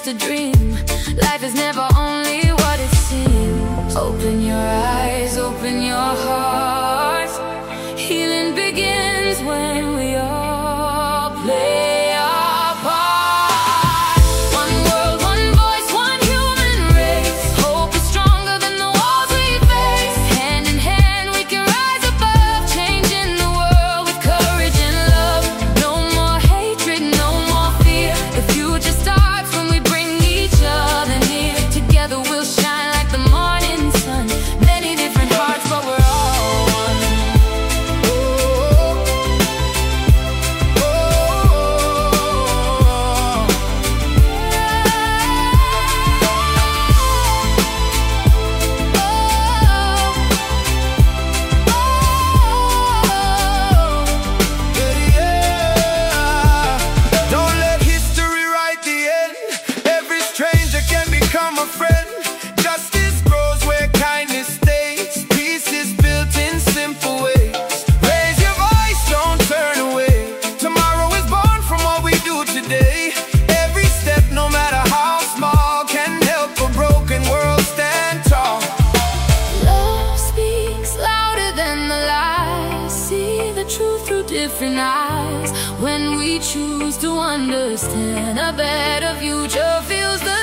just a dream. Life is never only what it seems. Open your eyes, open your heart. Healing begins when we all play our part. One world, one voice, one human race. Hope is stronger than the walls we face. Hand in hand we can rise above, changing the world with courage and love. No more hatred, no more fear. The future starts when we bring each other near. Together we'll shine like the morning sun. Many different hearts, but we're all one. Don't let history write the end. Every stranger can become a friend. Justice grows where kindness stays. Peace is built in simple ways. Raise your voice, don't turn away. Tomorrow is born from what we do today. Every step, no matter how small, can help a broken world stand tall. Love speaks louder than the lies. See the truth through different eyes. When we choose to understand, a better future feels the